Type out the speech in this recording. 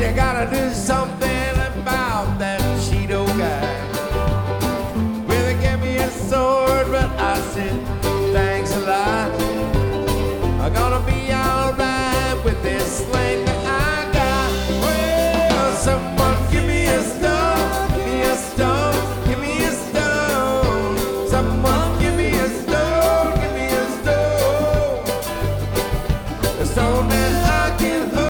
You gotta do something about that Cheeto guy. Well, they gave me a sword, but I said, thanks a lot. I'm gonna be alright with this sling that I got. Well, someone give me a stone, give me a stone, give me a stone. Someone